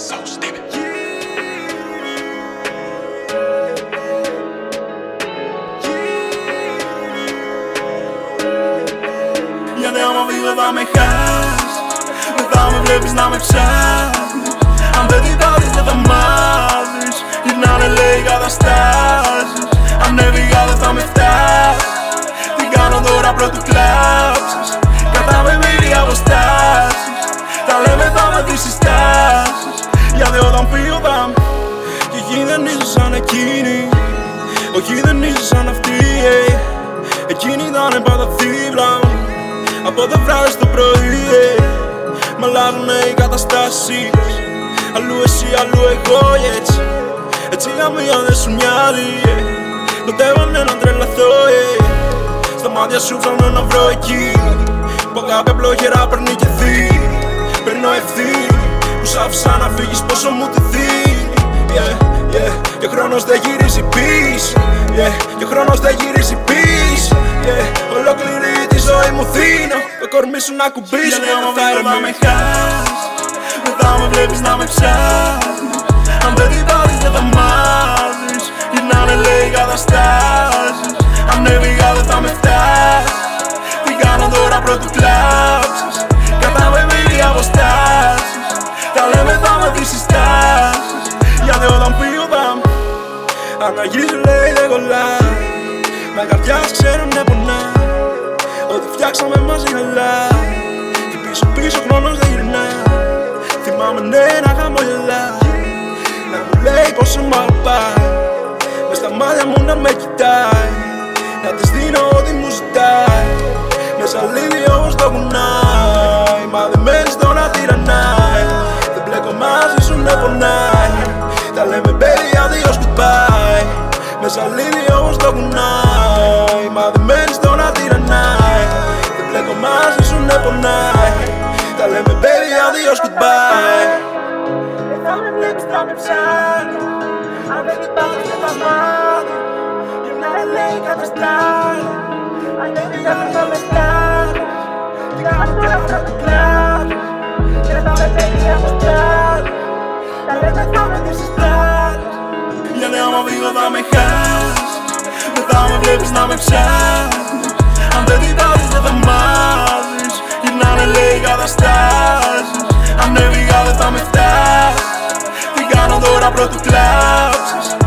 So stupid. Γιατί άμα φύγω θα με χάσεις, δεν θα με βλέπεις να με ψάχνεις. Αν δεν την πάρεις δεν θα μάθεις. Γυρνάνε λέει καταστάσεις. Αν έφυγα δεν θα με φτάσεις. Τι κάνω τώρα πρωτού κλάψεις. Κατά με μίλη αποστάσεις. Τα λέμε θα με δεις συστάσεις. Γιατί όταν φύγω θα με. Και εκεί δεν είσαι σαν εκείνη. Όχι δεν είσαι σαν αυτή. Εκείνη ήτανε πάντα δίπλα μου από το βράδυ στο πρωί. Μ' αλλάζουνε οι καταστάσεις. Αλλού εσύ, αλλού εγώ, έτσι καμία δεν σου μοιάζει. Κοντεύανε να τρελαθώ, στα μάτια σου ψάχνω να βρω εκεί που αγάπη απλόχερα παίρνει και δίνει. Παίρνω ευθύνη που σ' άφησα να φύγεις πόσο μου τη δίνει. Και ο χρόνος δεν γυρίζει πίσω. Και ο χρόνος δεν γυρίζει πίσω. Ολόκληρη τη ζωή μου δίνω το κορμί σου να κουμπίσω. Γιατί άμα φύγω θα με χάσεις, δεν θα με βλέπεις να με ψάχνεις. Αν δεν την πάρεις δεν θα μάθεις. Γυρνάνε λέει καταστάσεις. Αν έφυγα δεν θα με φτάσεις. Τι κάνω τώρα πρωτού κλάψεις. Κατά με μίλη αποστάσεις. Τα λέμε θα με δεις συστάσεις. Γιατί όταν φύγω θα με. Αναγγίζω λέει δεν κολλάει. Μα η καρδιά σας ξέρουνε πονάει. Ό,τι φτιάξαμε μαζί χαλάει. Και πίσω χρόνος δεν γυρνάει. Θυμάμαι ναι να χαμογελάει. Να μου λέει πόσο μ' αγαπάει. Μες στα μάτια μου να με κοιτάει. Να της δίνω ό,τι μου ζητάει. Μέσα λίγη όμως το κουνάει. Μα δεν μένεις το να τυραννάει. Δεν μπλέκω μαζί σου να πονάει. Τα λέμε baby adios goodbye. Μέσα λίγη όμως το κουνάει. Μα δεν μένεις το να τυραννάει. Δεν μπλέκω μαζί σου να πονάει. Τα λέμε baby adios goodbye. Δεν θα με βλέπεις να με ψάχνεις. Αν δεν υπάρχεις δεν θα μάθεις. Γυρνάνε λέει καταστάσεις. Αν έφυγα δεν θα με φτάσεις. Τι κάνω τώρα θα με κλάψεις. Και θα με παίρνει αποστάσεις. Τα λέμε θα με δεις συστάσεις. Γιατί άμα φύγω θα με χάσεις, δεν θα με βλέπεις να με ψάχνεις. Αν δεν την πάρεις δεν θα μάθεις. Γυρνάνε λέει καταστάσεις. Αν έφυγα δεν θα με φτάσεις. Τι κάνω τώρα πρωτού κλάψεις.